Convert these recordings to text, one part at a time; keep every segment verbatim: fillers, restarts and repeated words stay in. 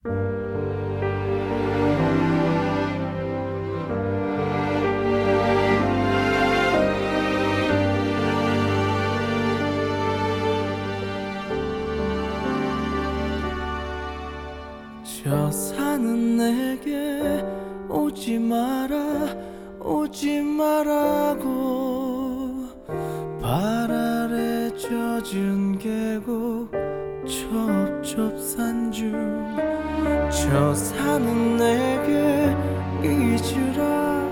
저 산은 내게 오지 마라 오지 마라고 발 아래 젖은 계곡 첩첩산중 저 산은 내게 잊으라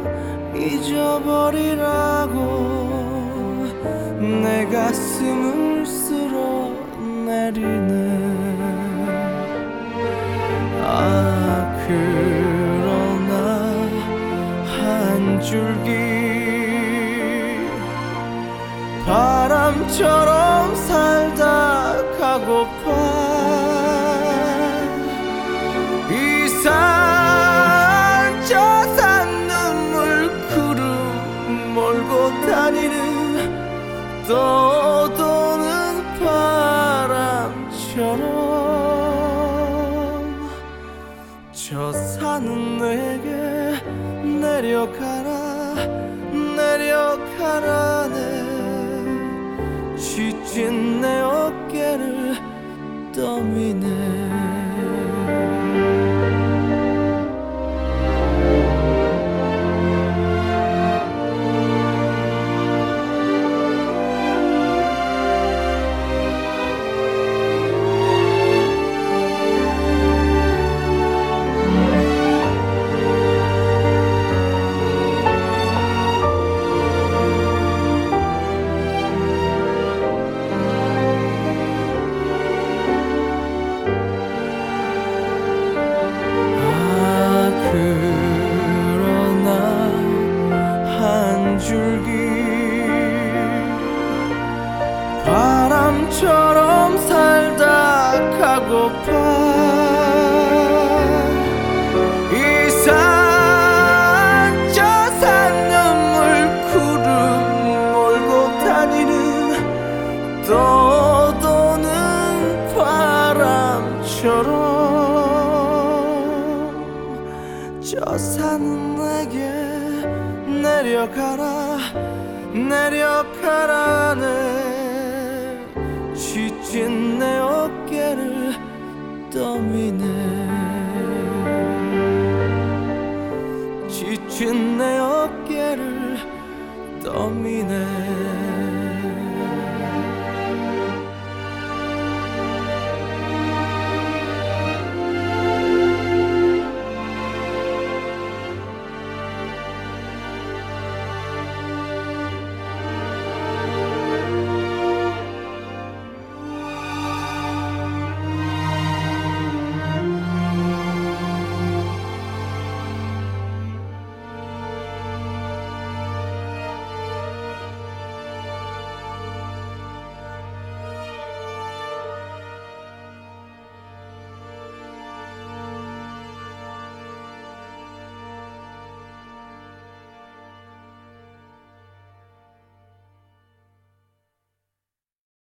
잊어버리라고 내 가슴을 쓸어 내리네. 아 그러나 한 줄기 바람처럼 살다 가고파 이 산 저 산 눈물 구름 몰고 다니는 떠도는 바람처럼 저 산은 내게 내려가라 내려가라네 지친 내 어깨를 떠미네. 바람처럼 살다 가고파 이 산 저 산 눈물 구름 몰고 다니는 떠도는 바람처럼 저 산은 내게 내려가라 내려가라네 지친 내 어깨를 떠미네. 지친 내 어깨를 떠미네.